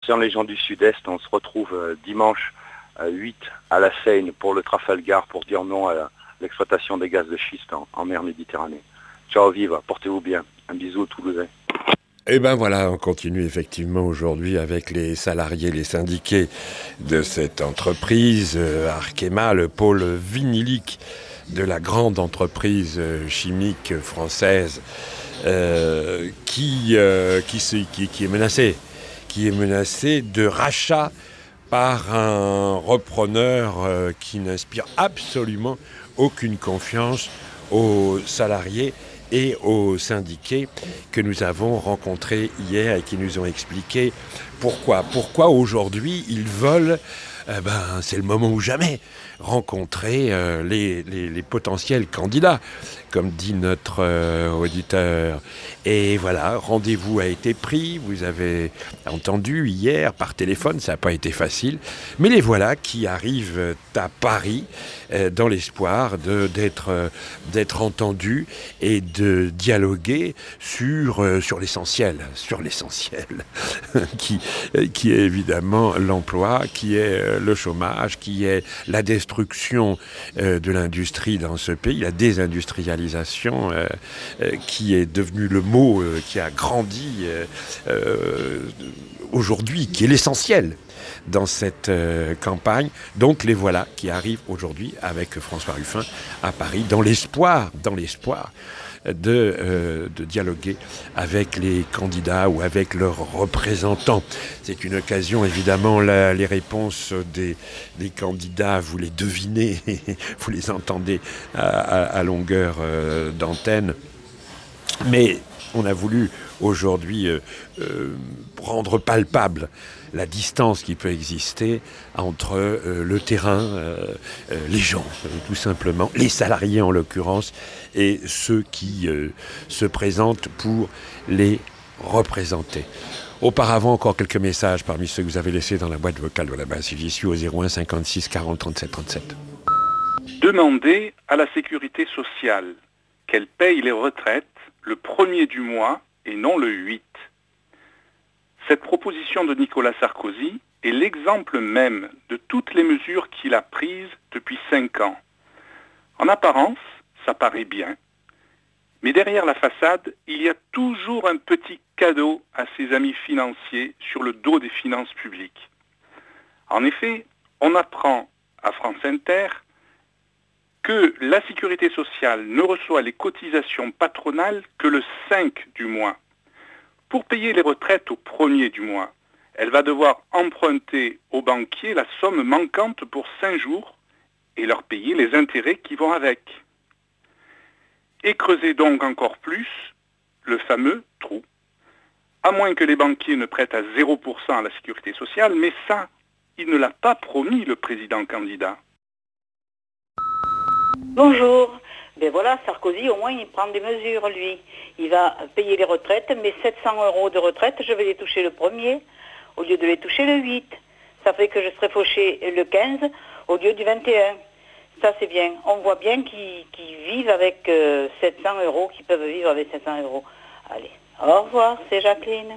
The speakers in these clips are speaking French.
Association Les gens du Sud-Est, on se retrouve dimanche 8 à la Seine pour le Trafalgar pour dire non à l'exploitation des gaz de schiste en mer Méditerranée. Ciao, vive, portez-vous bien. Un bisou aux Toulousains. Et ben voilà, on continue effectivement aujourd'hui avec les salariés, les syndiqués de cette entreprise, Arkema, le pôle vinylique de la grande entreprise chimique française qui est menacée. Qui est menacée de rachat par un repreneur qui n'inspire absolument aucune confiance aux salariés et aux syndiqués que nous avons rencontrés hier et qui nous ont expliqué pourquoi. Pourquoi aujourd'hui ils veulent, c'est le moment ou jamais, rencontrer les potentiels candidats, comme dit notre auditeur. Et voilà, rendez-vous a été pris, vous avez entendu hier par téléphone, ça n'a pas été facile, mais les voilà qui arrivent à Paris dans l'espoir d'être entendus et de dialoguer sur l'essentiel qui est évidemment l'emploi, qui est le chômage, qui est la destruction de l'industrie dans ce pays, la désindustrialisation qui est devenu le mot qui a grandi aujourd'hui, qui est l'essentiel dans cette campagne. Donc les voilà qui arrivent aujourd'hui avec François Ruffin à Paris dans l'espoir de dialoguer avec les candidats ou avec leurs représentants. C'est une occasion, évidemment, les réponses des candidats, vous les devinez, vous les entendez à longueur d'antenne. Mais on a voulu aujourd'hui rendre palpable la distance qui peut exister entre le terrain, les gens, tout simplement, les salariés en l'occurrence, et ceux qui se présentent pour les représenter. Auparavant, encore quelques messages parmi ceux que vous avez laissés dans la boîte vocale de la base. J'y suis au 01 56 40 37 37. Demandez à la sécurité sociale qu'elle paye les retraites le 1er du mois et non le 8. Cette proposition de Nicolas Sarkozy est l'exemple même de toutes les mesures qu'il a prises depuis 5 ans. En apparence, ça paraît bien. Mais derrière la façade, il y a toujours un petit cadeau à ses amis financiers sur le dos des finances publiques. En effet, on apprend à France Inter que la sécurité sociale ne reçoit les cotisations patronales que le 5 du mois. Pour payer les retraites au 1er du mois, elle va devoir emprunter aux banquiers la somme manquante pour 5 jours et leur payer les intérêts qui vont avec. Et creuser donc encore plus le fameux trou. À moins que les banquiers ne prêtent à 0% à la sécurité sociale, mais ça, il ne l'a pas promis, le président candidat. Bonjour. Ben voilà, Sarkozy, au moins, il prend des mesures, lui. Il va payer les retraites, mais 700 € de retraite, je vais les toucher le 1er, au lieu de les toucher le 8. Ça fait que je serai fauché le 15, au lieu du 21. Ça, c'est bien. On voit bien qu'ils vivent avec 700 €, qu'ils peuvent vivre avec 700 €. Allez, au revoir, c'est Jacqueline.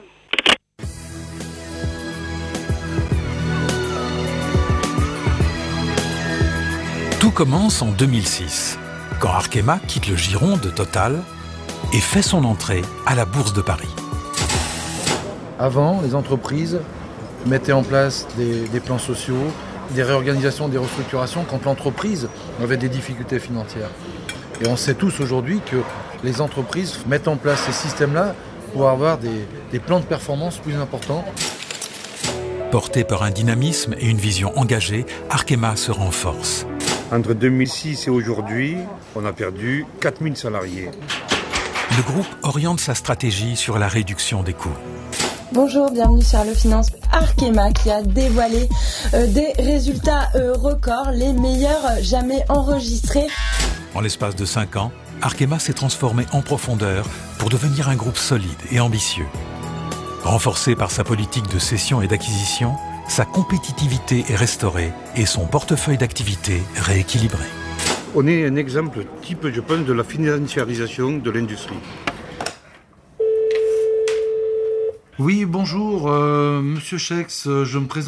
Tout commence en 2006, quand Arkema quitte le giron de Total et fait son entrée à la Bourse de Paris. Avant, les entreprises mettaient en place des plans sociaux, des réorganisations, des restructurations quand l'entreprise avait des difficultés financières. Et on sait tous aujourd'hui que les entreprises mettent en place ces systèmes-là pour avoir des plans de performance plus importants. Porté par un dynamisme et une vision engagée, Arkema se renforce. Entre 2006 et aujourd'hui, on a perdu 4000 salariés. Le groupe oriente sa stratégie sur la réduction des coûts. Bonjour, bienvenue sur Allo Finance. Arkema qui a dévoilé des résultats records, les meilleurs jamais enregistrés. En l'espace de 5 ans, Arkema s'est transformé en profondeur pour devenir un groupe solide et ambitieux. Renforcé par sa politique de cession et d'acquisition, sa compétitivité est restaurée et son portefeuille d'activités rééquilibré. On est un exemple type, je pense, de la financiarisation de l'industrie. Oui, bonjour, Monsieur Chex, je me présente.